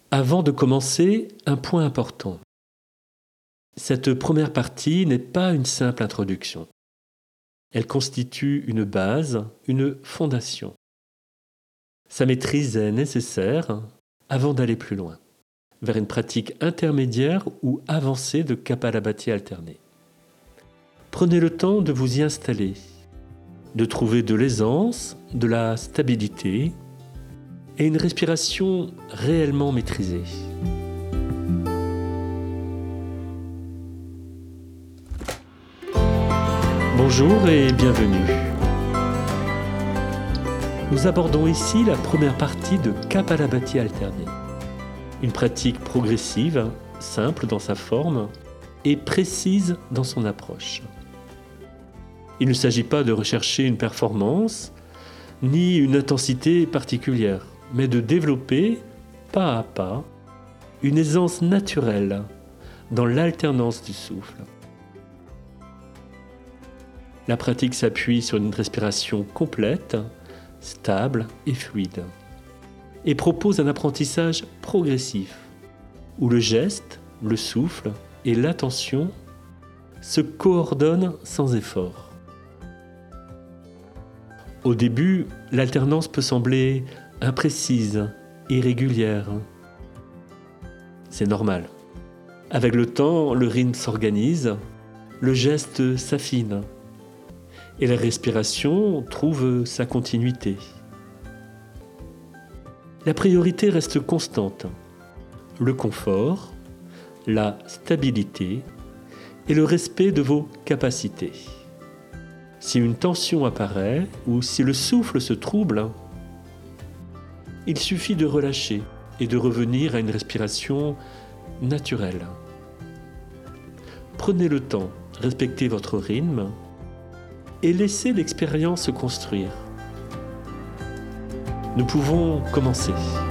Avant de commencer, un point important. Cette première partie n'est pas une simple introduction. Elle constitue une base, une fondation. Sa maîtrise est nécessaire avant d'aller plus loin, vers une pratique intermédiaire ou avancée de Kapalabhati alterné. Prenez le temps de vous y installer, de trouver de l'aisance, de la stabilité et une respiration réellement maîtrisée. Bonjour et bienvenue. Nous abordons ici la première partie de Kapalabhati alterné. Une pratique progressive, simple dans sa forme et précise dans son approche. Il ne s'agit pas de rechercher une performance ni une intensité particulière, mais de développer, pas à pas, une aisance naturelle dans l'alternance du souffle. La pratique s'appuie sur une respiration complète, stable et fluide, et propose un apprentissage progressif, où le geste, le souffle et l'attention se coordonnent sans effort. Au début, l'alternance peut sembler imprécise, irrégulière. C'est normal. Avec le temps, le rythme s'organise, le geste s'affine, et la respiration trouve sa continuité. La priorité reste constante, le confort, la stabilité et le respect de vos capacités. Si une tension apparaît ou si le souffle se trouble, il suffit de relâcher et de revenir à une respiration naturelle. Prenez le temps, respectez votre rythme et laissez l'expérience se construire. Nous pouvons commencer.